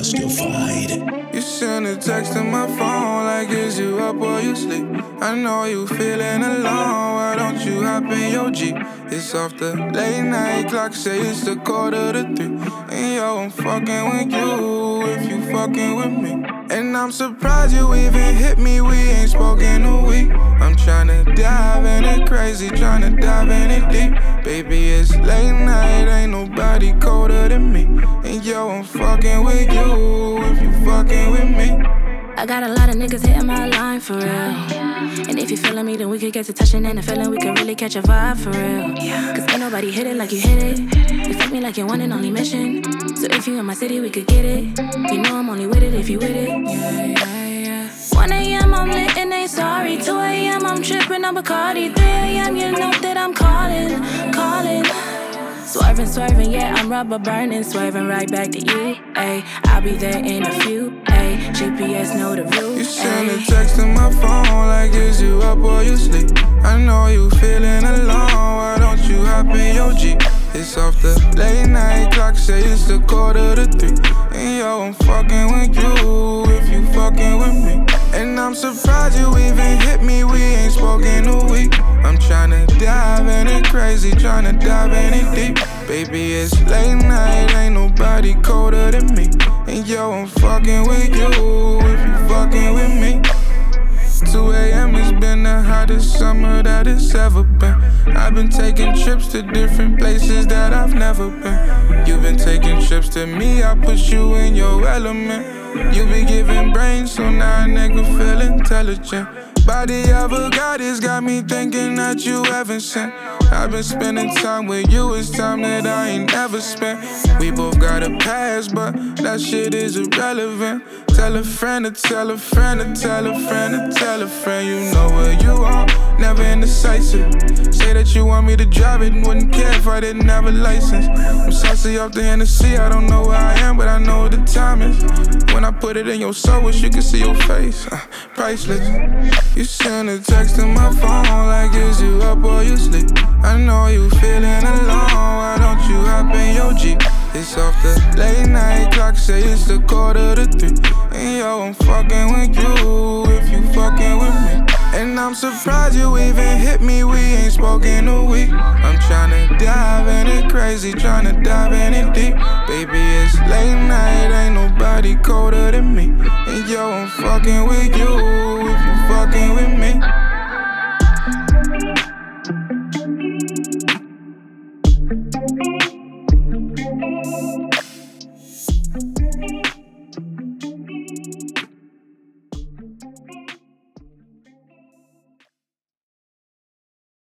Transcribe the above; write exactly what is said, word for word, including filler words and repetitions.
justified. You send a text to my phone like, is you up or you sleep? I know you feeling alone, why don't you hop in your Jeep? It's off the late night clock, say it's a quarter to three. And yo, I'm fucking with you if you fucking with me. And I'm surprised you even hit me, we ain't spoken a week. I'm tryna dive in it crazy, tryna dive in it deep. Baby, it's late night, ain't nobody colder than me. And yo, I'm fucking with you if you fucking with me. I got a lot of niggas hitting my line for real. And if you feeling me, then we could get to touching and a feeling we could really catch a vibe for real. Cause ain't nobody hit it like you hit it. You fuck me like your one and only mission. So if you in my city, we could get it. You know I'm only with it if you with it. Yeah, yeah, yeah. one a.m. I'm lit and ain't sorry. two a.m. I'm tripping on Bacardi. three a.m. you know that I'm calling, calling. Swerving, swerving, yeah, I'm rubber burning. Swerving right back to you, ayy. I'll be there in a few, ayy. G P S know the route, You send a text to my phone like, is you up or you sleep? I know you feeling alone, why don't you hop in your Jeep? It's off the late night clock, say it's a quarter to three. And yo, I'm fucking with you if you fucking with me. And I'm surprised you even hit me, we ain't spoken a week. I'm tryna dive in it crazy, tryna dive in it deep. Baby, it's late night, ain't nobody colder than me. And yo, I'm fucking with you if you fucking with me. two a.m. has been the hottest summer that it's ever been. I've been taking trips to different places that I've never been. You've been taking trips to me, I put you in your element. You be giving brains, so now a nigga feel intelligent. Body of a goddess got me thinking that you haven't sent. I've been spending time with you, it's time that I ain't never spent. We both got a past, but that shit is irrelevant. Tell a friend to tell a friend to tell a friend to tell a friend. You know where you are, never indecisive. Say that you want me to drive it, wouldn't care if I didn't have a license. I'm saucy off the Hennessy, I don't know where I am, but I know what the time is. When I put it in your soul, wish you could see your face, uh, priceless. You send a text to my phone like, is you up or you sleep? I know you feeling alone, why don't you hop in your Jeep? It's off the late night clock, say it's a quarter to three. And yo, I'm fucking with you if you fucking with me. And I'm surprised you even hit me, we ain't spoken a week. I'm tryna dive in it crazy, tryna dive in it deep. Baby, it's late night, ain't nobody colder than me. And yo, I'm fucking with you if you fucking with me.